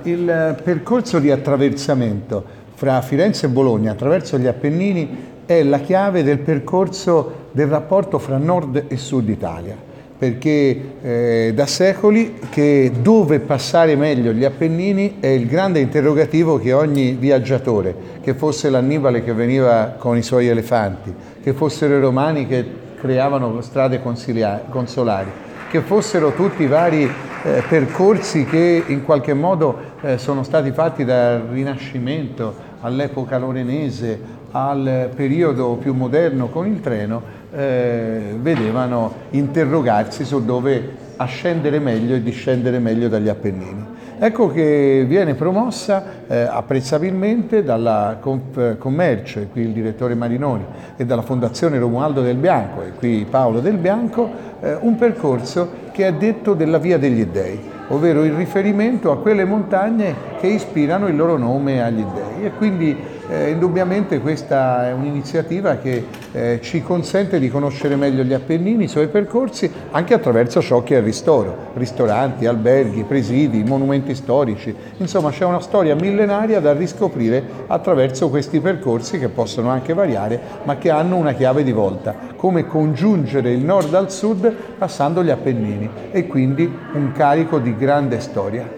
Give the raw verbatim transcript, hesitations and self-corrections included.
il percorso di attraversamento fra Firenze e Bologna attraverso gli Appennini è la chiave del percorso del rapporto fra Nord e Sud Italia, perché eh, da secoli che dove passare meglio gli Appennini è il grande interrogativo che ogni viaggiatore, che fosse l'Annibale che veniva con i suoi elefanti, che fossero i Romani che creavano strade consolari, che fossero tutti i vari eh, percorsi che in qualche modo eh, sono stati fatti dal Rinascimento all'epoca lorenese, al periodo più moderno con il treno, eh, vedevano interrogarsi su dove ascendere meglio e discendere meglio dagli Appennini. Ecco che viene promossa eh, apprezzabilmente dalla Confcommercio, e qui il direttore Marinoni, e dalla Fondazione Romualdo Del Bianco, e qui Paolo Del Bianco, eh, un percorso che è detto della Via degli Dei, ovvero il riferimento a quelle montagne che ispirano il loro nome agli dei. E quindi eh, indubbiamente questa è un'iniziativa che eh, ci consente di conoscere meglio gli Appennini, i suoi percorsi, anche attraverso ciò che è il ristoro, ristoranti, alberghi, presidi, monumenti storici. Insomma, c'è una storia millenaria da riscoprire attraverso questi percorsi che possono anche variare, ma che hanno una chiave di volta: come congiungere il nord al sud passando gli Appennini, e quindi un carico di grande storia.